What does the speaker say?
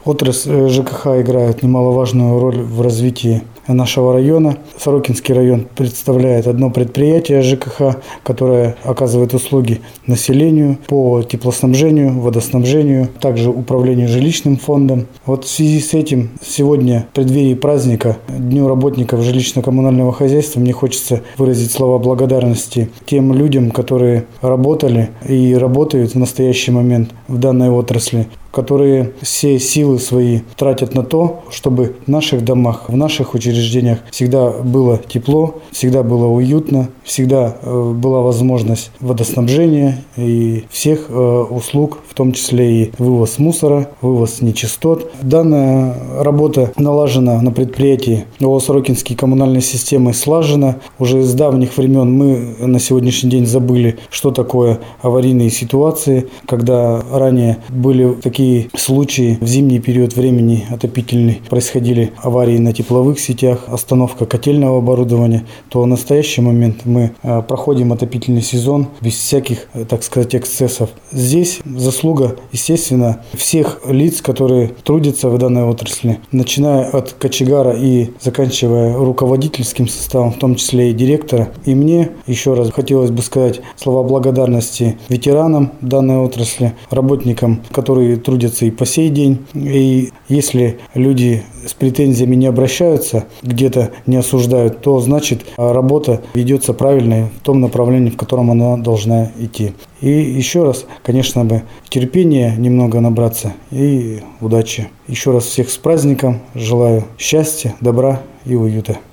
Отрасль ЖКХ играет немаловажную роль в развитии нашего района. Сорокинский район представляет одно предприятие ЖКХ, которое оказывает услуги населению по теплоснабжению, водоснабжению, также управлению жилищным фондом. Вот в связи с этим сегодня, в преддверии праздника, Дню работников жилищно-коммунального хозяйства, мне хочется выразить слова благодарности тем людям, которые работали и работают в настоящий момент в данной отрасли, которые все силы свои тратят на то, чтобы в наших домах, в наших учреждениях всегда было тепло, всегда было уютно, всегда была возможность водоснабжения и всех услуг, в том числе и вывоз мусора, вывоз нечистот. Данная работа налажена на предприятии ООО «Сорокинские коммунальные системы» слажена. Уже с давних времен мы на сегодняшний день забыли, что такое аварийные ситуации, когда ранее были такие случаи в зимний период времени отопительный, происходили аварии на тепловых сетях, остановка котельного оборудования, то в настоящий момент мы проходим отопительный сезон без всяких, так сказать, эксцессов. Здесь заслуга, естественно, всех лиц, которые трудятся в данной отрасли, начиная от кочегара и заканчивая руководительским составом, в том числе и директора. И мне еще раз хотелось бы сказать слова благодарности ветеранам данной отрасли, работникам, которые трудятся и по сей день. И если люди с претензиями не обращаются, где-то не осуждают, то значит работа ведется правильно в том направлении, в котором она должна идти. И еще раз, конечно бы, терпения немного набраться и удачи. Еще раз всех с праздником. Желаю счастья, добра и уюта.